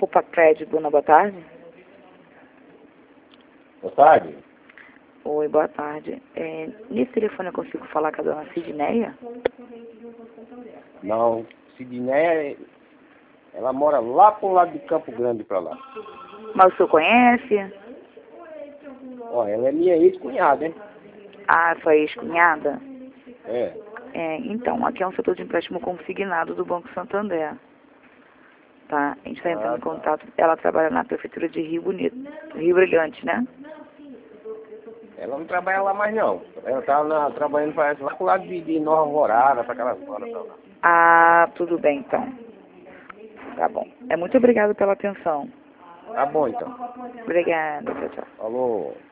Opa, Crédito, boa tarde. Boa tarde. Oi, boa tarde. Nesse telefone eu consigo falar com a dona Sidneia? Não, Sidneia, ela mora lá pro lado de Campo Grande pra lá. Mas o senhor conhece? Ó, ela é minha ex-cunhada, hein? Ah, sua ex-cunhada? É. Então, aqui é um setor de empréstimo consignado do Banco Santander. Tá? A gente está entrando em contato. Ela trabalha na prefeitura de Rio Bonito, Rio Brilhante, né? Ela não trabalha lá mais não. Ela tá trabalhando parece, lá pro lado de Nova Alvorada, pra aquela zona pra lá. Ah, tudo bem então. Tá bom. Muito obrigada pela atenção. Tá bom então. Obrigada, tchau, tchau. Falou.